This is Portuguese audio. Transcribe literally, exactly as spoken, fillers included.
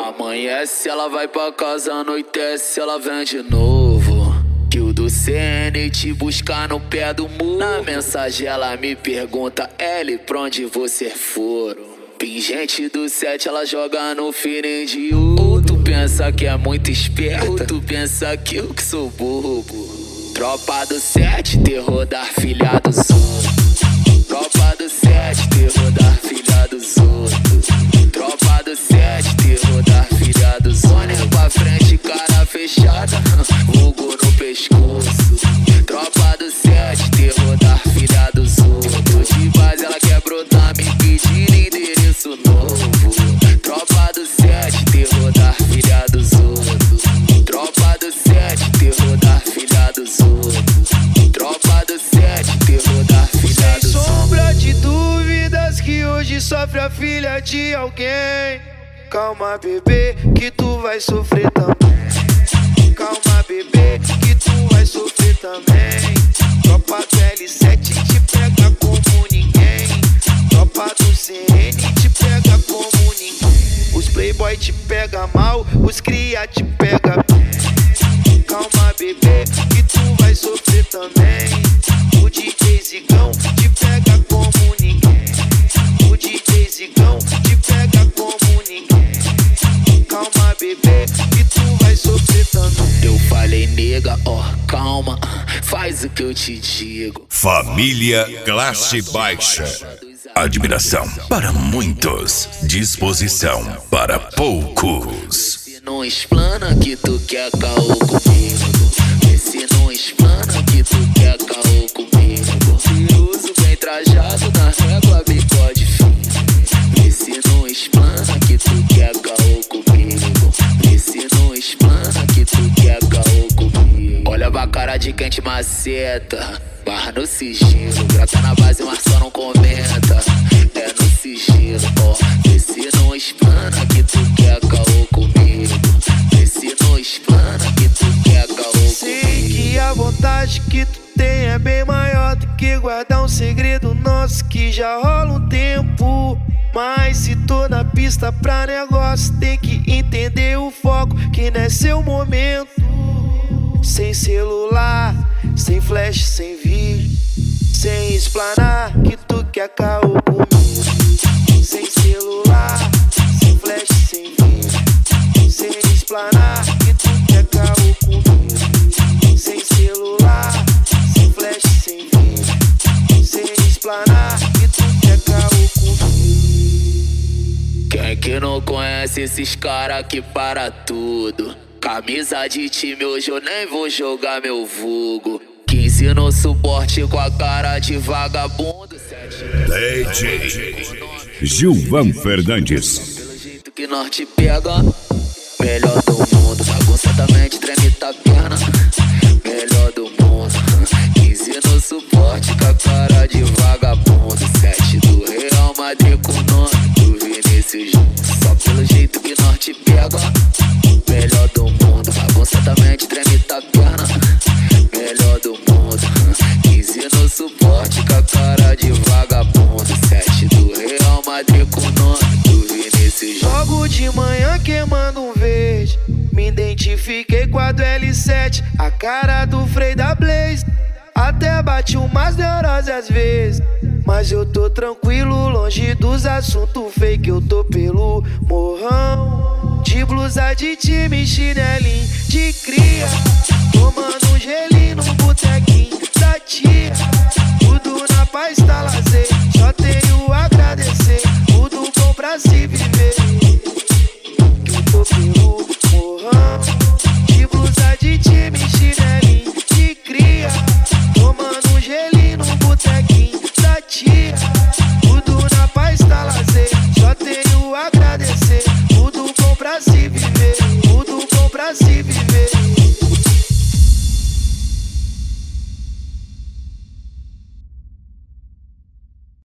Amanhece, ela vai pra casa, anoitece, ela vem de novo. Que o do C N te buscar no pé do muro. Na mensagem ela me pergunta, L, pra onde você foram? Pingente do sete, ela joga no feeling de ouro. Ou tu pensa que é muito esperta, ou tu pensa que eu que sou bobo. Tropa do sete, terror da filha dos outros. Tropa do sete, terror da filha dos outros. Tropa do sete, terror da filha dos outros. Olha pra frente, cara fechada, vulgo no pescoço. Tropa do sete, terror da filha dos outros. De base ela quer brotar, me pedindo endereço novo. Tropa do sete, terror da filha dos outros. Tropa do sete, terror da filha dos outros. Tropa do sete, terror da filha dos outros. Sem sombra de dúvidas que hoje sofre a filha de alguém. Calma, bebê, que tu vai sofrer também. Calma, bebê, que tu vai sofrer também. Tropa do L sete te pega como ninguém. Tropa do C N te pega como ninguém. Os playboy te pega mal, os cria te pega bem. Calma, bebê, que tu vai sofrer também. O D J Zigão te pega como ninguém. O D J Zigão te pega como ninguém. Calma, bebê, que tu vai sofrer também. Eu falei, nega, ó, oh, calma, faz o que eu te digo. Família Classe Baixa. Admiração para muitos, disposição para poucos. Se não explana que tu quer caô comigo. Se não explana que tu quer caô comigo. Se uso bem trajado na régua, bigode fino. Se não explana que tu quer caô comigo. Se não explana que tu quer caô comigo. Olha pra cara de quem te maceta, barra no sigilo. Grata na base, mas só não comenta. É no sigilo, ó. Oh. Se não explana que tu quer caô comigo. Se não explana que tu quer caô comigo. Sei que a vontade que tu tem é bem maior do que guardar um segredo nosso que já rola um tempo. Mas se tô na pista pra negócio, tem que entender o foco, que não é seu momento. Sem celular, sem flash, sem vídeo, sem explanar que tu quer caô comigo. Sem celular, sem flash, sem vídeo, sem explanar que tu quer caô comigo. Sem celular, sem flash, sem vídeo, sem explanar que tu quer caô comigo. Quem que não conhece esses cara que para tudo? Camisa de time, hoje eu nem vou jogar meu vulgo. quinze no suporte com a cara de vagabundo. D J Gilvan Fernandes. Pelo jeito que nós te pega, melhor do mundo. Bagunça da mente, treme tá perna, melhor do mundo. quinze no suporte com a cara de vagabundo. sete do Real Madrid com o nome do Vinícius. Só pelo jeito que nós te pega, melhor do mundo. Bagunça da mente, treme tá perna, melhor do mundo. quinze no suporte com a cara de vagabundo. sete do Real Madrid com o nome do Vinícius. Logo de manhã queimando um verde, me identifiquei com a do L sete, a cara do Frei da Blaze. Até bate umas neuroses às vezes, mas eu tô tranquilo, longe dos assuntos fake. Eu tô pelo morrão, de blusa de time, chinelinho de cria, tomando um gelinho no botequinho da tia. Tudo na paz, tá lazer, só tenho a agradecer. Tudo bom pra se viver. Que eu tô pelo morrão, de blusa de time, chinelinho de cria, tomando um gelinho no botequinho da tia. Tudo na paz, tá lazer, só tenho a agradecer. Tudo bom pra se viver, tudo bom pra se viver.